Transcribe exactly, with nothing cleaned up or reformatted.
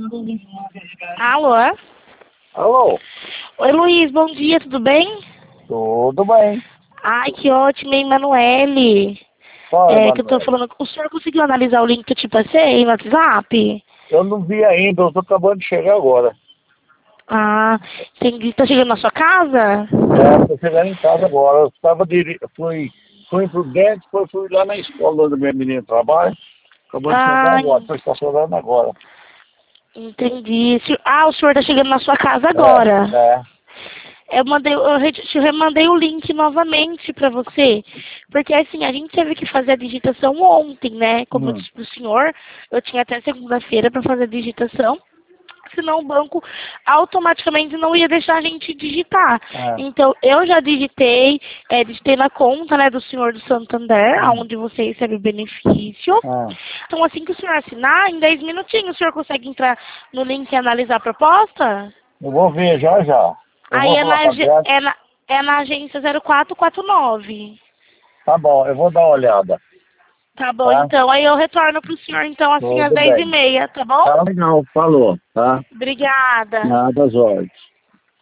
Alô? Alô? Oi, Luiz, bom dia, tudo bem? Tudo bem. Ai, que ótimo, hein, Emanuele? Fala, É, que eu tô Emanuel. falando, o senhor conseguiu analisar o link que eu te passei no WhatsApp? Eu não vi ainda, eu tô acabando de chegar agora. Ah, entendi. Tá chegando na sua casa? É, tô chegando em casa agora. Eu tava diri... fui, fui pro dentro, depois fui lá na escola onde minha menina trabalha. Acabou de chegar Ah, agora, tô estacionando agora. entendi. Se- Ah, o senhor tá chegando na sua casa É, agora. é. Eu mandei, eu re- te remandei o link novamente pra você, porque assim, a gente teve que fazer a digitação ontem, né? Como eu Hum. disse pro senhor, eu tinha até segunda-feira pra fazer a digitação, senão o banco automaticamente não ia deixar a gente digitar. É. Então, eu já digitei, é, digitei na conta, né, do senhor do Santander, Hum. onde você recebe o benefício. É. Então, assim que o senhor assinar, em dez minutinhos, o senhor consegue entrar no link e analisar a proposta? Eu vou ver já já. Eu Aí vou é falar na, pra ag- Beto. é na, é na agência zero quatro quatro nove. Tá bom, eu vou dar uma olhada. Tá bom, Tá? então. Aí eu retorno pro senhor, então, assim, às Tudo dez e bem. meia, tá bom? Tá legal, falou, tá? Obrigada. Nada, às ordens.